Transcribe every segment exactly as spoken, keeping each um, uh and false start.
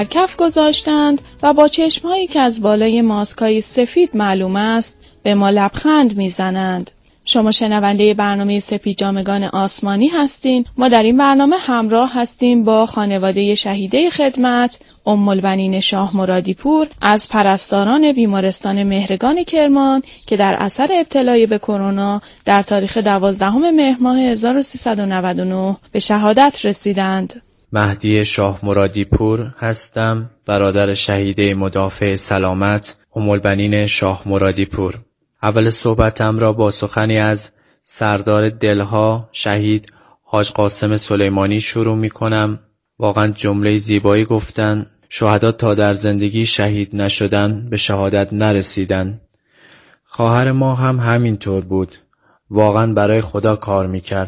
کف گذاشتند و با چشمهایی که از بالای ماسکای سفید معلوم است به ما لبخند میزنند. شما شنونده برنامه سپید جامگان آسمانی هستین. ما در این برنامه همراه هستیم با خانواده شهیده خدمت ام البنین شاه مرادی پور از پرستاران بیمارستان مهرگان کرمان که در اثر ابتلای به کرونا در تاریخ دوازدهم مهر ماه هزار و سیصد و نود و نه به شهادت رسیدند. مهدی شاه مرادی پور هستم، برادر شهیده مدافع سلامت ام البنین شاه مرادی پور. اول صحبتم را با سخنی از سردار دلها شهید حاج قاسم سلیمانی شروع می کنم. واقعا جمله زیبایی گفتن: شهدا تا در زندگی شهید نشدن به شهادت نرسیدن. خواهر ما هم همینطور بود. واقعا برای خدا کار میکرد.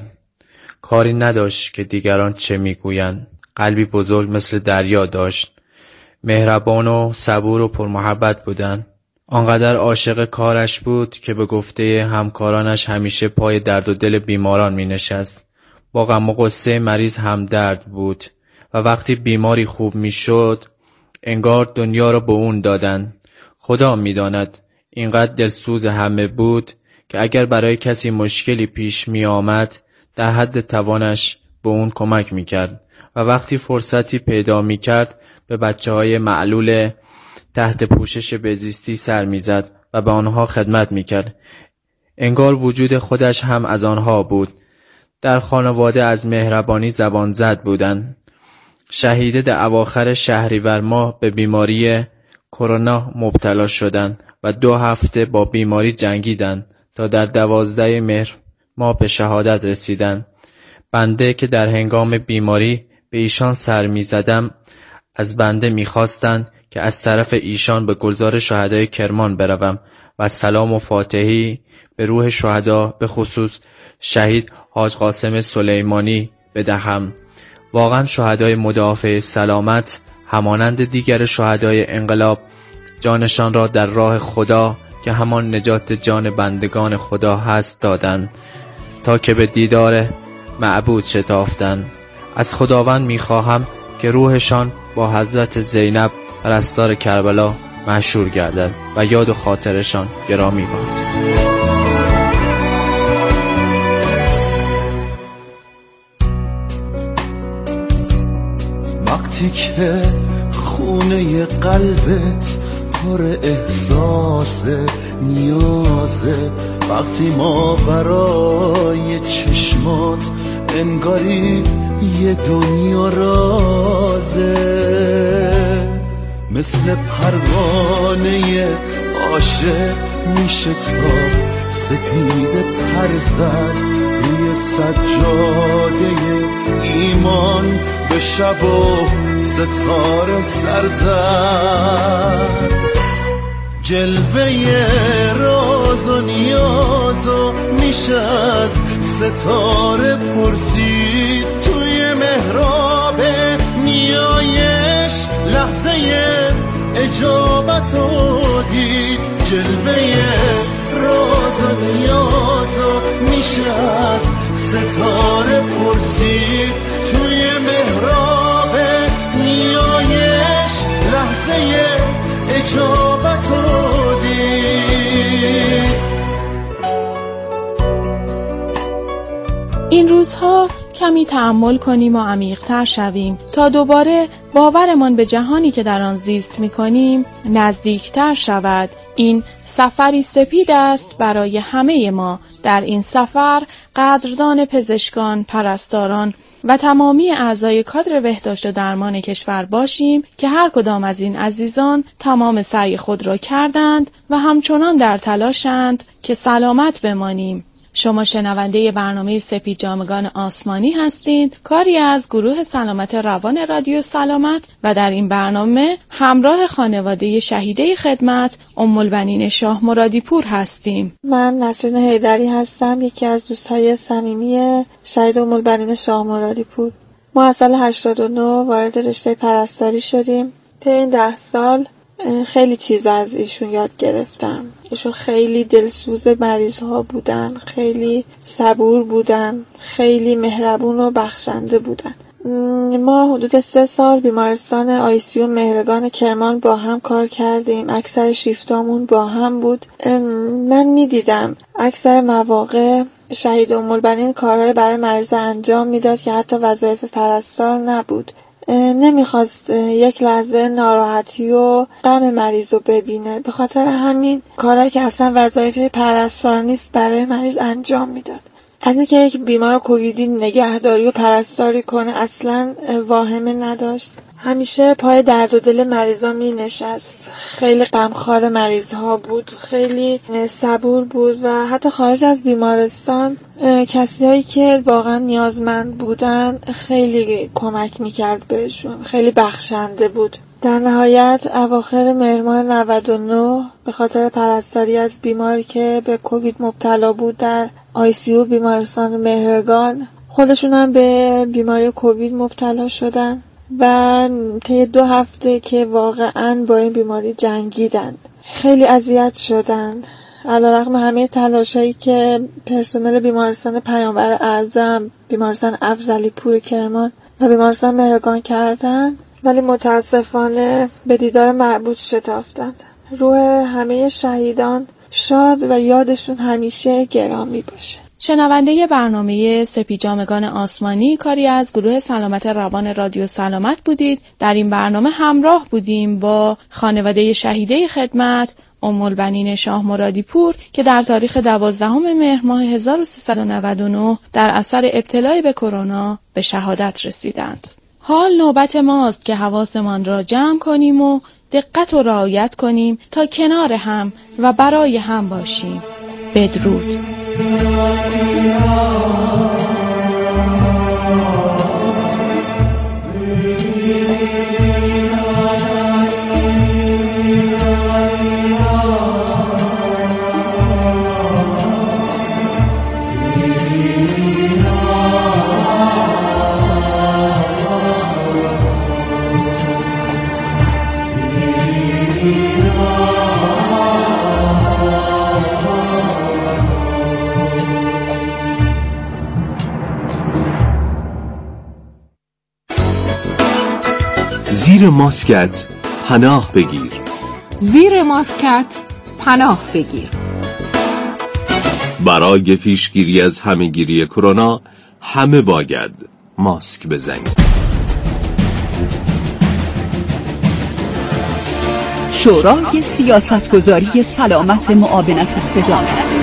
کاری نداشت که دیگران چه میگویند. قلبی بزرگ مثل دریا داشت. مهربان و صبور و پرمحبت بودن. آنقدر عاشق کارش بود که به گفته همکارانش همیشه پای درد و دل بیماران می نشست. با غم و غصه مریض همدرد بود و وقتی بیماری خوب می شد انگار دنیا را به اون دادن. خدا می داند اینقدر دلسوز همه بود که اگر برای کسی مشکلی پیش می آمد در حد توانش به اون کمک می کرد و وقتی فرصتی پیدا می کرد به بچه های معلول تحت پوشش بهزیستی سر میزد و به آنها خدمت میکرد. انگار وجود خودش هم از آنها بود. در خانواده از مهربانی زبان زد بودند. شهیده در اواخر شهریور ماه به بیماری کرونا مبتلا شدند و دو هفته با بیماری جنگیدند تا در دوازده مهر ماه به شهادت رسیدند. بنده که در هنگام بیماری به ایشان سر میزدم از بنده میخواستند که از طرف ایشان به گلزار شهدای کرمان بروم و سلام و فاتحی به روح شهدا به خصوص شهید حاج قاسم سلیمانی بدهم. واقعا شهدای مدافع سلامت همانند دیگر شهدای انقلاب جانشان را در راه خدا که همان نجات جان بندگان خدا هست دادند تا که به دیدار معبود شتافتند. از خداوند میخواهم که روحشان با حضرت زینب پرستار کربلا محشور گردد و یاد و خاطرشان گرامی باد. وقتی که خونه قلبت پر احساس نیازه، وقتی ما برای چشمات انگاری یه دنیا رازه، مثل پروانه عاشق میشه تا سپید پر زد روی سجاده ایمان به شب و ستاره سر زد. جلوه راز و نیاز و میشه از ستاره پرسید، توی محراب نیایش لحظه اجابت رو دید. جلوه راز و نیاز و میشه از ستاره پرسید، توی محراب نیایش لحظه اجابت رو دید. این روزها کمی تأمل کنیم و عمیق‌تر شویم تا دوباره باورمان به جهانی که در آن زیست می‌کنیم نزدیکتر شود. این سفری سپید است برای همه ما. در این سفر قدردان پزشکان، پرستاران و تمامی اعضای کادر بهداشت و درمان کشور باشیم که هر کدام از این عزیزان تمام سعی خود را کردند و همچنان در تلاشند که سلامت بمانیم. شما شنونده برنامه سپید جامگان آسمانی هستید، کاری از گروه سلامت روان رادیو سلامت، و در این برنامه همراه خانواده شهیده خدمت ام البنین شاه مرادی پور هستیم. من نسرین حیدری هستم، یکی از دوستای صمیمی شهید ام البنین شاه مرادی پور. ما از سال هشتاد و نه وارد رشته پرستاری شدیم. طی این ده سال خیلی چیز از ایشون یاد گرفتم. ایشون خیلی دلسوز مریض ها بودن، خیلی صبور بودن، خیلی مهربون و بخشنده بودن. ما حدود سه سال بیمارستان آی سی یو مهرگان کرمان با هم کار کردیم. اکثر شیفتامون با هم بود. من میدیدم اکثر مواقع شهید ام‌البنین کارهای برای مریض انجام میداد که حتی وظایف پرستار نبود. نمیخواست یک لحظه ناراحتی و غم مریض رو ببینه. به خاطر همین کارهایی که اصلا وظایف پرستار نیست برای مریض انجام میداد. از اینکه یک بیمار کوویدی نگهداری و پرستاری کنه اصلا واهمه نداشت. همیشه پای درد و دل مریضا می نشست. خیلی غمخوار مریض ها بود، خیلی صبور بود و حتی خارج از بیمارستان کسی هایی که واقعا نیازمند بودن خیلی کمک می کرد بهشون، خیلی بخشنده بود. در نهایت اواخر مهر ماه نود و نه به خاطر پرستاری از بیماری که به کووید مبتلا بود در آی سی یو بیمارستان مهرگان، خودشون هم به بیماری کووید مبتلا شدن و طی دو هفته که واقعا با این بیماری جنگیدن، خیلی اذیت شدن. علیرغم همه تلاشایی که پرسنل بیمارستان پیامبر اعظم، بیمارستان افضلی پور کرمان و بیمارستان مهرگان کردن، ولی متاسفانه به دیدار معبود شتافتند. روح همه شهیدان شاد و یادشون همیشه گرامی باشه. شنونده برنامه سپیجامگان آسمانی کاری از گروه سلامت روان رادیو سلامت بودید. در این برنامه همراه بودیم با خانواده شهیده خدمت ام‌البنین شاه مرادی پور که در تاریخ دوازدهم مهر ماه هزار و سیصد و نود و نه در اثر ابتلا به کرونا به شهادت رسیدند. حال نوبت ماست که حواسمان را جمع کنیم و دقت و رعایت کنیم تا کنار هم و برای هم باشیم. بدرود. زیر ماسکت پناه بگیر. زیر ماسکت پناه بگیر. برای پیشگیری از همهگیری کرونا همه باید ماسک بزنید. شورای سیاستگذاری سلامت معاونت صدا.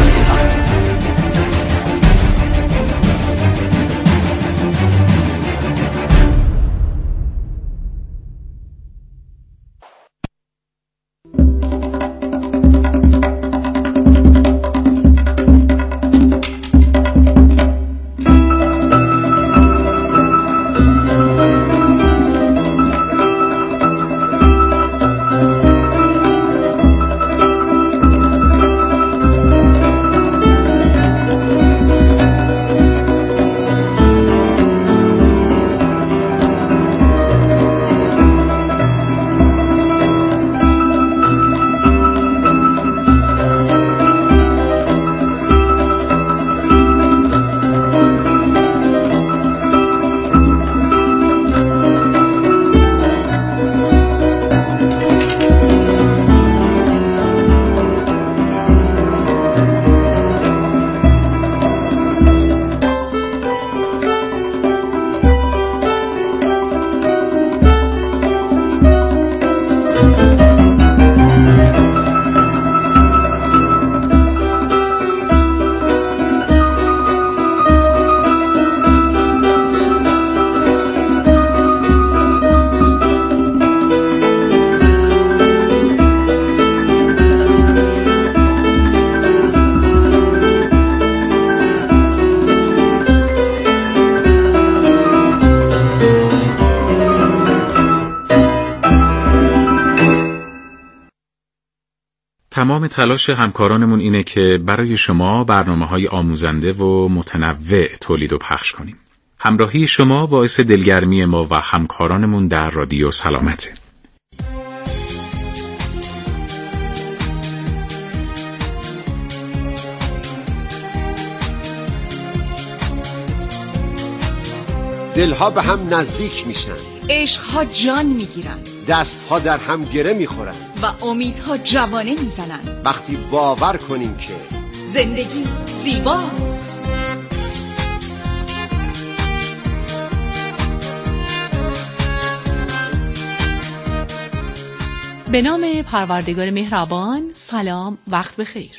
تمام تلاش همکارانمون اینه که برای شما برنامه‌های آموزنده و متنوع تولید و پخش کنیم. همراهی شما باعث دلگرمی ما و همکارانمون در رادیو سلامته. دلها به هم نزدیک میشن، عشقها جان میگیرن، دستها در هم گره میخورن و امیدها جوانه میزنن. وقتی باور کنیم که زندگی زیباست. به نام پروردگار مهربان. سلام، وقت بخیر.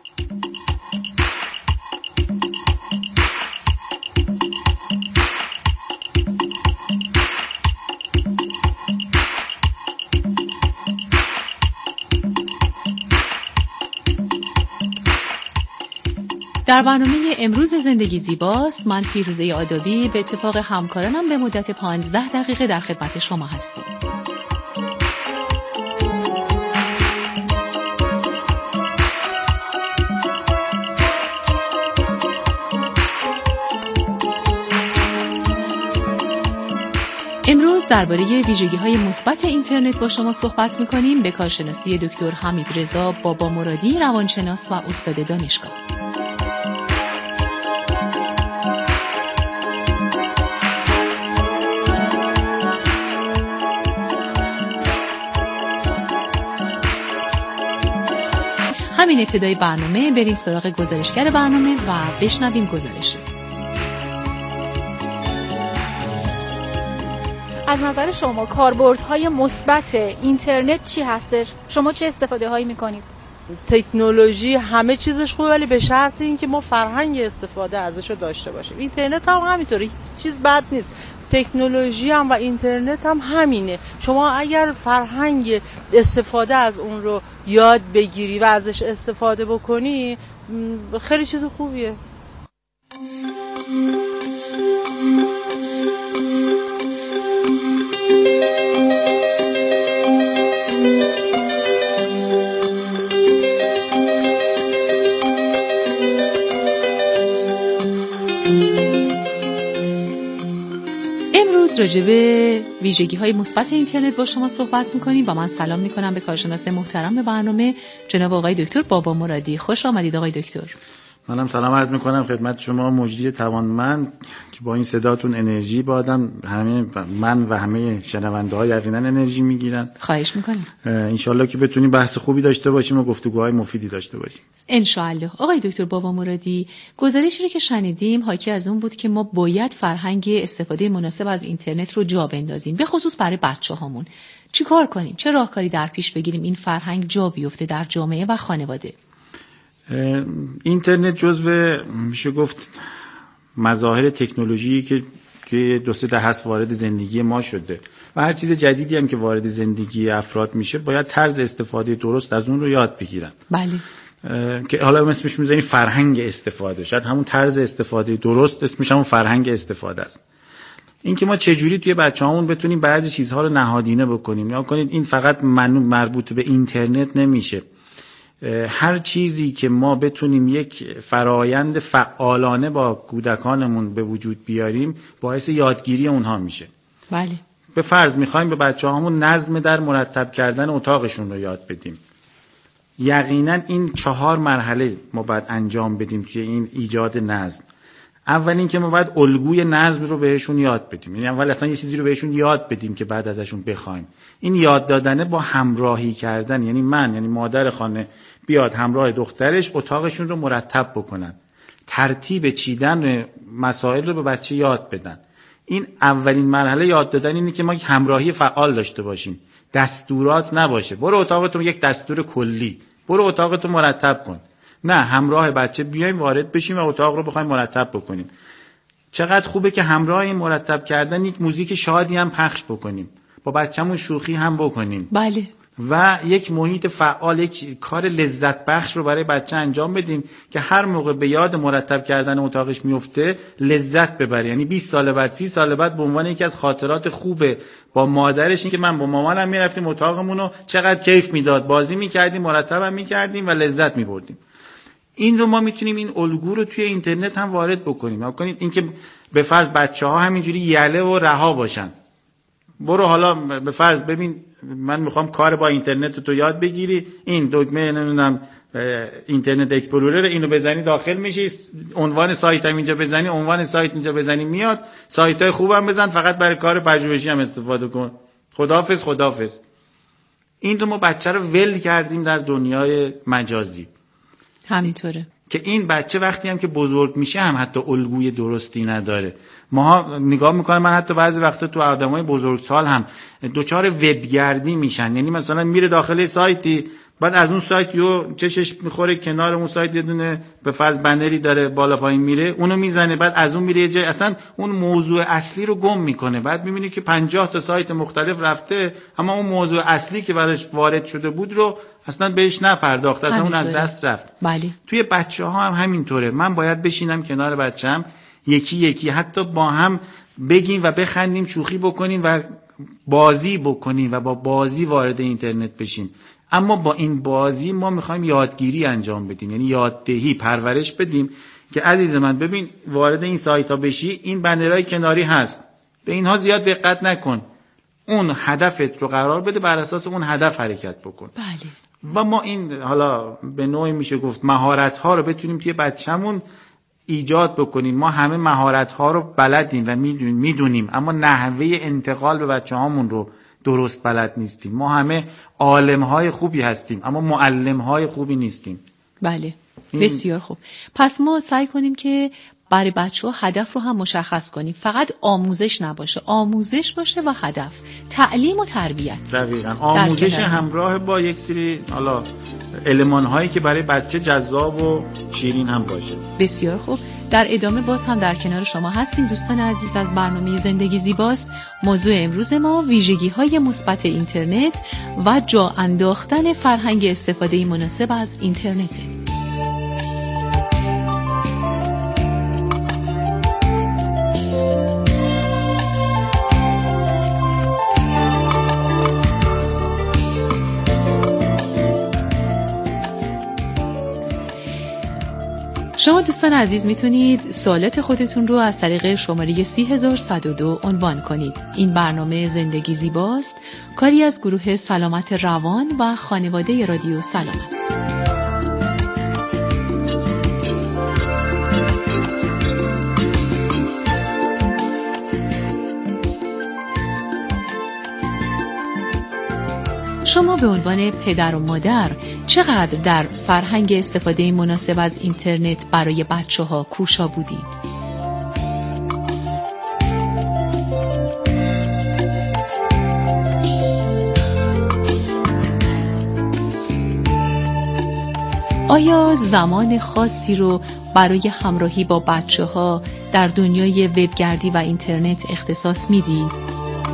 در برنامه امروز زندگی زیباست من فیروزه آدابی به اتفاق همکارانم به مدت پانزده دقیقه در خدمت شما هستیم. امروز درباره ویژگی‌های مثبت اینترنت با شما صحبت می‌کنیم به کارشناسی دکتر حمیدرضا بابامرادی، روانشناس و استاد دانشگاه. همین ابتدای برنامه بریم سراغ گزارشگر برنامه و بشنویم گزارش. از نظر شما کاربردهای مثبت اینترنت چی هستش؟ شما چه استفاده هایی میکنید؟ تکنولوژی همه چیزش خوبه، ولی به شرط اینکه ما فرهنگ استفاده ازش رو داشته باشیم. اینترنت هم همینطوره، هیچ چیز بد نیست. تکنولوژی هم و اینترنت هم همینه. شما اگر فرهنگ استفاده از اون رو یاد بگیری و ازش استفاده بکنی خیلی چیز خوبیه. راجع به ویژگی‌های مثبت اینترنت با شما صحبت می‌کنیم و من سلام می‌کنم به کارشناس محترم به برنامه جناب آقای دکتر بابامرادی. خوش آمدید آقای دکتر. منم سلام عرض می‌کنم خدمت شما مجری توانمند که با این صداتون انرژی با آدم، همه من و همه شنونده‌ها یقینا انرژی می‌گیرن. خواهش می‌کنم. ان شاءالله که بتونیم بحث خوبی داشته باشیم و گفتگوهای مفیدی داشته باشیم. ان شاءالله. آقای دکتر بابامرادی، گزارشی رو که شنیدیم حاکی از اون بود که ما باید فرهنگ استفاده مناسب از اینترنت رو جا بندازیم، به خصوص برای بچه‌هامون. چیکار کنیم؟ چه راهکاری در پیش بگیریم این فرهنگ جا بیفته در جامعه و خانواده؟ اینترنت جزو میشه گفت مظاهر تکنولوژی که توی دو سه دهه هست وارد زندگی ما شده و هر چیز جدیدی هم که وارد زندگی افراد میشه باید طرز استفاده درست از اون رو یاد بگیرن. بله. که حالا اسمش میذاریم فرهنگ استفاده، شاید همون طرز استفاده درست اسمش همون فرهنگ استفاده است. این که ما چجوری توی بچه‌هامون بتونیم بعضی چیزها رو نهادینه بکنیم. یا کنید این فقط مربوط به اینترنت نمیشه. هر چیزی که ما بتونیم یک فرایند فعالانه با کودکانمون به وجود بیاریم باعث یادگیری اونها میشه. بله. به فرض میخوایم به بچه‌هامون نظم در مرتب کردن اتاقشون رو یاد بدیم. یقینا این چهار مرحله ما باید انجام بدیم توی این ایجاد نظم. اول این که ما باید الگوی نظم رو بهشون یاد بدیم، یعنی اول اصلا یه چیزی رو بهشون یاد بدیم که بعد ازشون بخوایم. این یاد دادنه با همراهی کردن، یعنی من یعنی مادر خانه بیاد همراه دخترش اتاقشون رو مرتب بکنن، ترتیب چیدن مسائل رو به بچه یاد بدن. این اولین مرحله یاد دادن اینه که ما یک همراهی فعال داشته باشیم، دستورات نباشه برو اتاقتون یک دستور کلی برو اتاقتو مرتب کن. نه، همراه بچه بیایم وارد بشیم و اتاق رو بخوایم مرتب بکنیم. چقدر خوبه که همراه این مرتب کردن یک موزیک شادی هم پخش بکنیم، با بچه‌مون شوخی هم بکنیم. بله. و یک محیط فعال، یک کار لذت بخش رو برای بچه انجام بدیم که هر موقع به یاد مرتب کردن اتاقش میفته لذت ببره. یعنی بیست سال بعد، سی سال بعد به عنوان یکی از خاطرات خوبه با مادرش این که من با مامانم میرفتیم اتاقمون رو چقدر کیف میداد، بازی میکردیم، مرتبم میکردیم و لذت میبردیم. این رو ما میتونیم این الگو رو توی اینترنت هم وارد بکنیم. نکنید اینکه به فرض بچه‌ها همینجوری یله و رها باشن. برو حالا به فرض ببین من میخوام کار با اینترنت تو یاد بگیری، این دکمه نمیدونم اینترنت اکسپلورر اینو بزنی داخل میشی، عنوان سایت هم اینجا بزنی، عنوان سایت اینجا بزنی میاد. سایت های خوبم بزن، فقط برای کار پژوهشی هم استفاده کن. خداحافظ خداحافظ. این رو ما بچه رو ول کردیم در دنیای مجازی. همینطوره که این بچه وقتی هم که بزرگ میشه هم حتی الگوی درستی نداره. ما نگاه میکنم، من حتی بعضی وقتا تو آدمای بزرگسال هم دوچار وبگردی میشن. یعنی مثلا میره داخل سایتی، بعد از اون سایت یو چشش میخوره کنار اون سایت یه دونه به فرض بنری داره بالا پایین میره، اونو میزنه، بعد از اون میره یه جای اصلا اون موضوع اصلی رو گم میکنه. بعد میبینی که پنجاه تا سایت مختلف رفته، اما اون موضوع اصلی که براش وارد شده بود رو اصلا بهش نپرداخت، اصلا اون از دست رفت. بله. توی بچه‌ها هم همینطوره. من باید بشینم کنار بچه‌م یکی یکی حتی با هم بگیم و بخندیم، شوخی بکنیم و بازی بکنیم و با بازی وارد اینترنت بشیم. اما با این بازی ما میخوایم یادگیری انجام بدیم، یعنی یاددهی، پرورش بدیم که عزیز من ببین وارد این سایت ها بشی، این بنرهای کناری هست، به اینها زیاد دقت نکن، اون هدفت رو قرار بده، بر اساس اون هدف حرکت بکن. بله. و ما این حالا به نوعی میشه گفت مهارت ها رو بتونیم توی بچه‌مون ایجاد بکنیم. ما همه مهارت ها رو بلدیم و میدونیم میدونیم اما نحوه انتقال به بچه‌هامون رو درست بلد نیستیم. ما همه عالم‌های خوبی هستیم اما معلم‌های خوبی نیستیم. بله بسیار خوب. پس ما سعی کنیم که برای بچه‌ها هدف رو هم مشخص کنیم، فقط آموزش نباشه، آموزش باشه و هدف، تعلیم و تربیت. دقیقاً آموزش همراه با یک سری حالا المان‌هایی که برای بچه جذاب و شیرین هم باشه. بسیار خوب. در ادامه باز هم در کنار شما هستیم دوستان عزیز از برنامه زندگی زیباست. موضوع امروز ما ویژگی‌های مثبت اینترنت و جا انداختن فرهنگ استفاده مناسب از اینترنت. شما دوستان عزیز میتونید سوالات خودتون رو از طریق شماره سه هزار و صد و دو عنوان کنید. این برنامه زندگی زیباست، کاری از گروه سلامت روان و خانواده رادیو سلامت. شما به عنوان پدر و مادر چقدر در فرهنگ استفاده مناسب از اینترنت برای بچه‌ها کوشا بودید؟ آیا زمان خاصی رو برای همراهی با بچه‌ها در دنیای وبگردی و اینترنت اختصاص میدید؟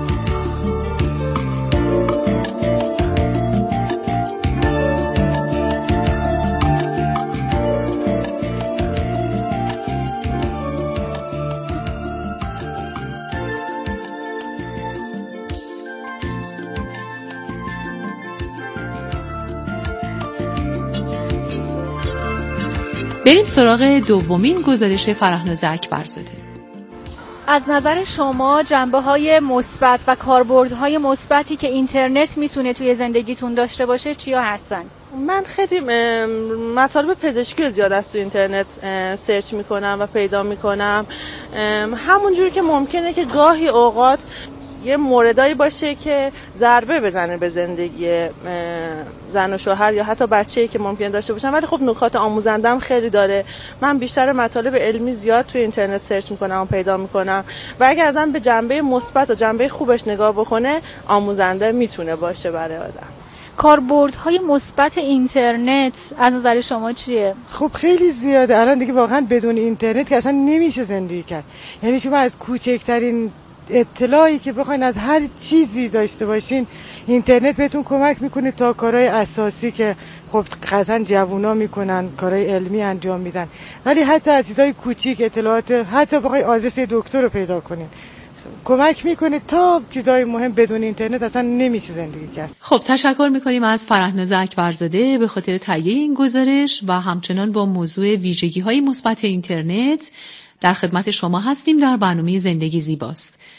بریم سراغ دومین گزارش فرهناز اکبرزاده. از نظر شما جنبه‌های مثبت و کاربردهای مثبتی که اینترنت میتونه توی زندگیتون داشته باشه چیا هستن؟ من خیلی مطالب پزشکی زیاد از تو اینترنت سرچ میکنم و پیدا میکنم. همونجوری که ممکنه که گاهی اوقات یه موردایی باشه که ضربه بزنه به زندگی زن و شوهر یا حتی بچه‌ای که ممکن داشته باشن، ولی خب نکات آموزنده‌ام خیلی داره. من بیشتر مطالب علمی زیاد توی اینترنت سرچ میکنم و پیدا میکنم و اگر آدم به جنبه مثبت و جنبه خوبش نگاه بکنه آموزنده میتونه باشه برای آدم. کاربردهای مثبت اینترنت از نظر شما چیه؟ خب خیلی زیاده. الان دیگه واقعا بدون اینترنت که اصلا نمیشه زندگی کرد. یعنی شما از کوچکترین اطلاعی که بخواین از هر چیزی داشته باشین، اینترنت بهتون کمک میکنه تا کارهای اساسی که خب قطعا جوونا میکنن، کارهای علمی انجام میدن، ولی حتی از چیزهای کوچیک اطلاعات، حتی بخوای آدرس دکتر رو پیدا کنین کمک میکنه تا چیزهای مهم بدون اینترنت اصلا نمیشه زندگی کرد. خب تشکر میکنیم از فرهناز اکبرزاده به خاطر تهیه این گزارش و همچنان با موضوع ویژگی‌های مثبت اینترنت در خدمت شما هستیم در برنامه زندگی زیباست.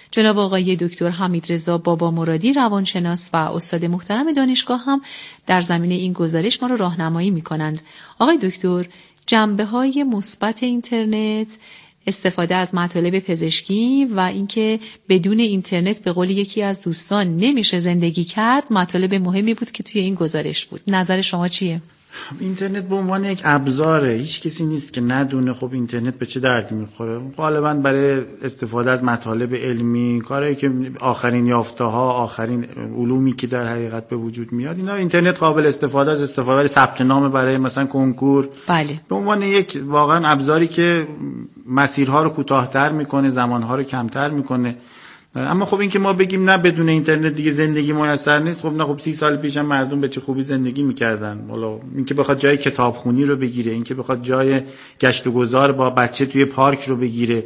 جناب آقای دکتر حمیدرضا بابا مرادی روانشناس و استاد محترم دانشگاه هم در زمینه این گزارش ما رو راهنمایی می‌کنند. آقای دکتر، جنبه‌های مثبت اینترنت، استفاده از مطالب پزشکی و اینکه بدون اینترنت به قول یکی از دوستان نمیشه زندگی کرد، مطالب مهمی بود که توی این گزارش بود. نظر شما چیه؟ اینترنت به عنوان یک ابزاره، هیچ کسی نیست که ندونه خب اینترنت به چه دردی میخوره. غالبا برای استفاده از مطالب علمی، کارهایی که آخرین یافته‌ها، آخرین علومی که در حقیقت به وجود میاد، اینا اینترنت قابل استفاده از استفاده ثبت نام برای مثلا کنکور. بله. به عنوان یک واقعا ابزاری که مسیرها رو کوتاه‌تر میکنه، زمانها رو کمتر میکنه. اما خب این که ما بگیم نه بدون اینترنت دیگه زندگی میسر نیست، خب نه، خب سی سال پیش هم مردم به چه خوبی زندگی میکردن. حالا این که بخواد جای کتابخونی رو بگیره، این که بخواد جای گشت و گذار با بچه توی پارک رو بگیره،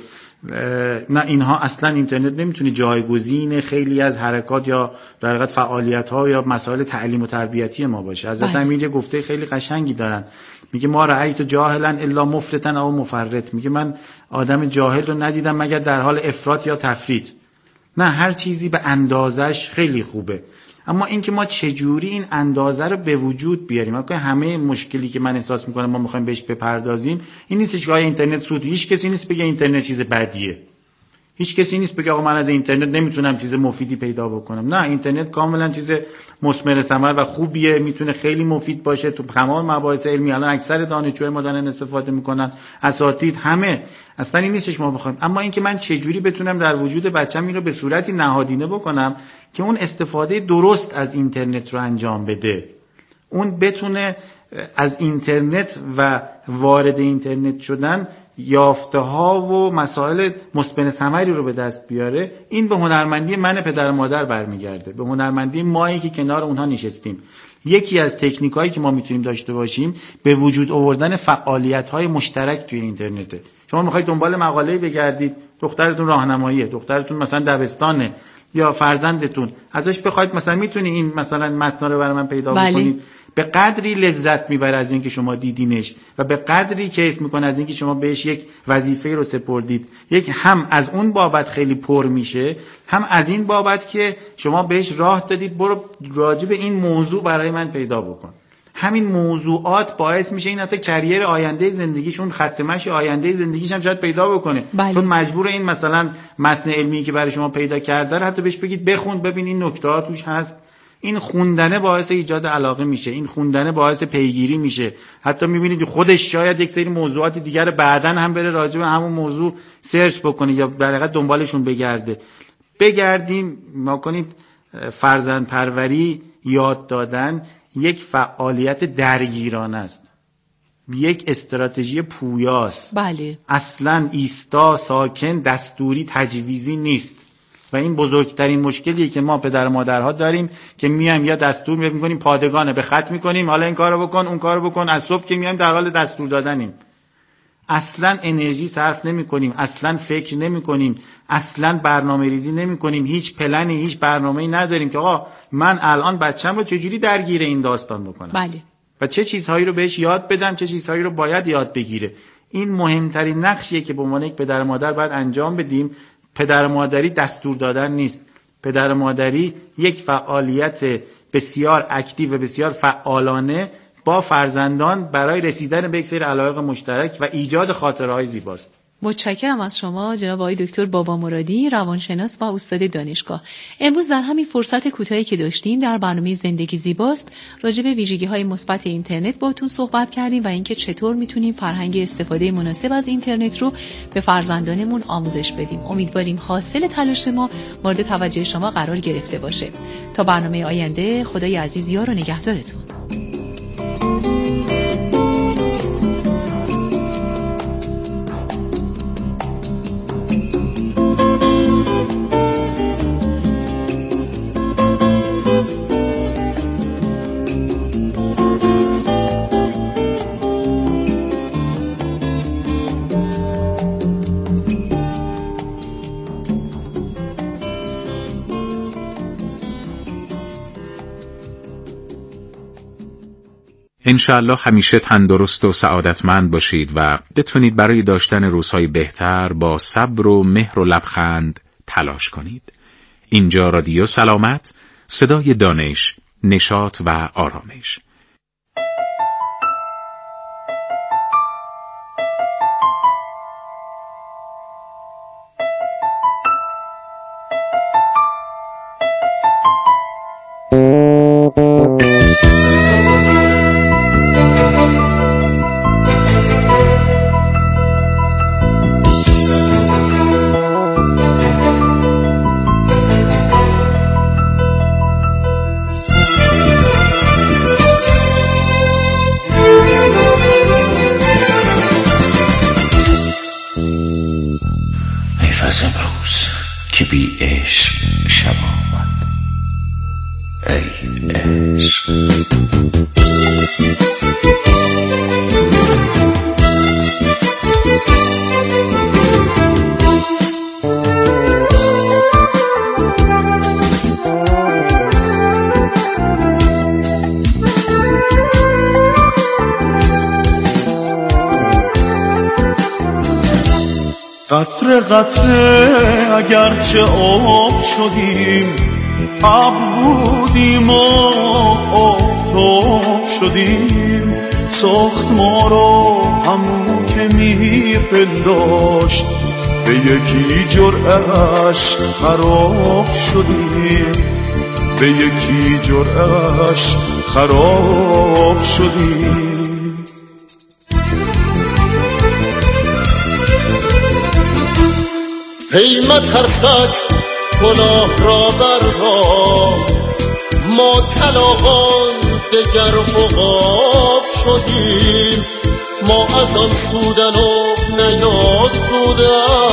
نه، اینها اصلا اینترنت نمیتونه جایگزین خیلی از حرکات یا در حقیقت فعالیت‌ها یا مسائل تعلیم و تربیتی ما باشه. حضرت امیر یه گفته خیلی قشنگی دارن، میگه ما رأیت جاهلا الا مفرطا او مفرط. میگه من آدم جاهل رو ندیدم مگر در حال افراط یا تفریط. نه، هر چیزی به اندازش خیلی خوبه، اما اینکه ما چجوری این اندازه رو به وجود بیاریم. همه مشکلی که من احساس میکنم ما میخوایم بهش بپردازیم این نیستش که آیا اینترنت سود، هیچ کسی نیست بگه اینترنت چیز بدیه، هیچ کسی نیست بگه آقا من از اینترنت نمیتونم چیز مفیدی پیدا بکنم. نه، اینترنت کاملا چیز مثمر ثمر و خوبیه، میتونه خیلی مفید باشه تو تمام مباحث علمی. الان اکثر دانشجوهای ما دارن استفاده میکنن، اساتید، همه. اصلا این نیستش ما بخوایم، اما اینکه من چجوری بتونم در وجود بچه‌م این رو به صورتی نهادینه بکنم که اون استفاده درست از اینترنت رو انجام بده، اون بتونه از اینترنت و وارد اینترنت شدن یافته ها و مسائل مثبت ثمری رو به دست بیاره. این به هنرمندی من پدر و مادر برمیگرده، به هنرمندی مایی که کنار اونها نشستیم. یکی از تکنیکایی که ما میتونیم داشته باشیم به وجود آوردن فعالیت‌های مشترک توی اینترنته. شما میخواید دنبال مقاله‌ای بگردید، دخترتون راهنماییه، دخترتون مثلا دبستانه یا فرزندتون، ازش بخواید مثلا میتونی این مثلا متن رو برای من پیدا بله. بکنید، به قدری لذت میبره از اینکه شما دیدینش و به قدری کیف میکنه از اینکه شما بهش یک وظیفه رو سپردید. یک هم از اون بابت خیلی پر میشه، هم از این بابت که شما بهش راه دادید برو راجع به این موضوع برای من پیدا بکن. همین موضوعات باعث میشه این حتی کریر آینده زندگیشون، خط مشی آینده زندگیش هم شاید پیدا بکنه. بله. چون مجبور این مثلا متن علمی که برای شما پیدا کرده حتی بهش بگید بخون ببین این نکته ها توش هست. این خوندنه باعث ایجاد علاقه میشه، این خوندنه باعث پیگیری میشه. حتی میبینید خودش شاید یک سری موضوعات دیگر بعداً هم بره راجع به همون موضوع سرچ بکنه یا در حقیقت دنبالشون بگرده. بگردیم ما کنید فرزند پروری، یاد دادن یک فعالیت درگیرانه است، یک استراتژی پویاست. بله. اصلاً ایستا ساکن دستوری تجویزی نیست و این بزرگترین مشکلیه که ما پدر و مادرها داریم که میایم یا دستور میکنیم پادگانه به خط میکنیم حالا این کارو بکن اون کارو بکن، از صبح که میایم در حال دستور دادنیم، اصلا انرژی صرف نمیکنیم، اصلا فکر نمیکنیم، اصلا برنامه ریزی نمیکنیم، هیچ پلنی هیچ برنامه‌ای نداریم که آقا من الان بچه‌م رو چجوری درگیر این داستان بکنم. بله. و چه چیزهایی رو بهش یاد بدم، چه چیزهایی رو باید یاد بگیره. این مهمترین نقشیه که به عنوان یک پدر و مادر باید انجام بدیم. پدر مادری دستور دادن نیست. پدر مادری یک فعالیت بسیار اکتیو و بسیار فعالانه با فرزندان برای رسیدن به یک سری علایق مشترک و ایجاد خاطره‌های زیباست. متشکرم از شما جناب آقای دکتر بابا مرادی، روانشناس و استاد دانشگاه. امروز در همین فرصت کوتاهی که داشتیم در برنامه زندگی زیباست راجع به ویژگی‌های مثبت اینترنت باهاتون صحبت کردیم و اینکه چطور میتونیم فرهنگ استفاده مناسب از اینترنت رو به فرزندانمون آموزش بدیم. امیدواریم حاصل تلاش ما مورد توجه شما قرار گرفته باشه. تا برنامه آینده، خدای عزیز یار و نگهدارتون. انشاءالله همیشه تندرست و سعادتمند باشید و بتونید برای داشتن روزهای بهتر با صبر و مهر و لبخند تلاش کنید. اینجا رادیو سلامت، صدای دانش، نشاط و آرامش. از امروز که بی عشق شب آمد، ای عشق. قطره قطره اگرچه آب شدیم، ابر بودیم و آفتاب شدیم، ساخت ما را همون که میپنداشت، به یکی جرعش خراب شدیم، به یکی جرعش خراب شدیم. هی مترسک گناه را بردار، ما کلاغان دگر عقاب شدیم، ما از آن سودن و نیاسودن،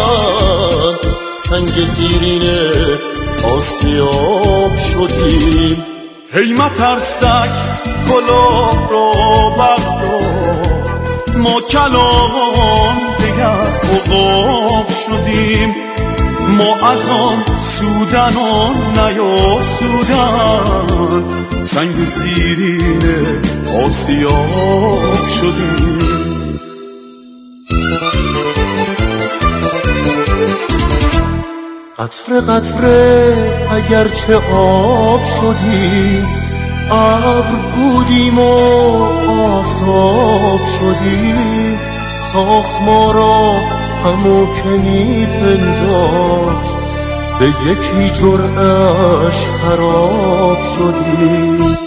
سنگ زیرین آسیاب شدیم. هی مترسک گناه را بردار، ما کلاغان دگر عقاب شدیم، ما از آن سودن و نیاسودن، سنگ زیرین آسیاب شدیم. قطره قطره اگرچه آب شدیم، ابر بودیم و آفتاب شدیم، ساخت ما را همو که میپنداشت، به یکی جرعش خراب شدیم.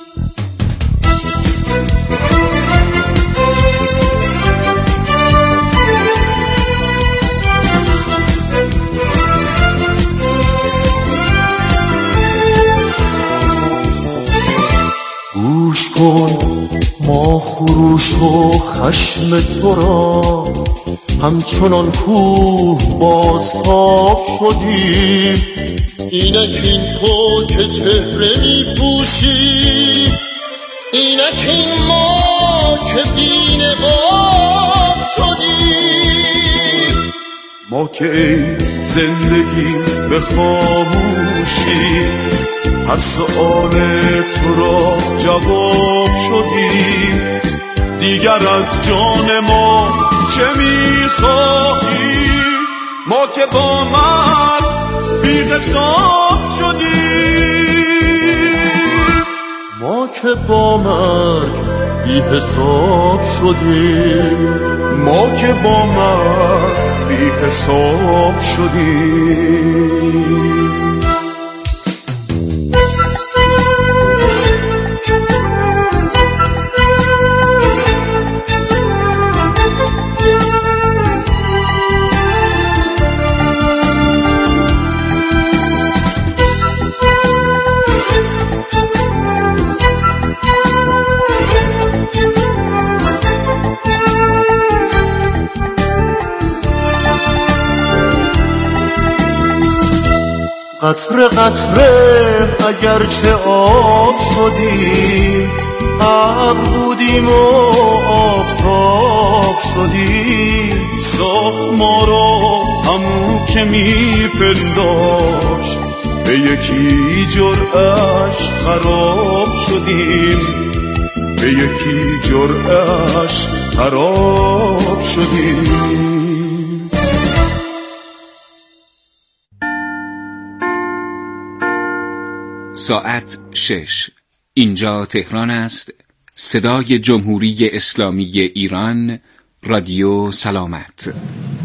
گوش کن ما خروش و خشم تو را، همچنان کوه بازتاب شدیم. اینک این تو که چهره می پوشی، اینک این ما که بی نقاب شدیم. ما که ای زندگی به خاموشی، هر سؤال تو را جواب شدیم. دیگر از جان ما چه میخواهی، ما که با من بی حساب شدیم، ما که با مرگ بی حساب شدیم، ما که با مرگ بی حساب شدیم. قطره قطره اگرچه آب شدیم، ابر بودیم و آفتاب شدیم، ساخت ما را همون که میپنداشت، به یکی جرعش خراب شدیم، به یکی جرعش خراب شدیم. ساعت شش. اینجا تهران است. صدای جمهوری اسلامی ایران، رادیو سلامت.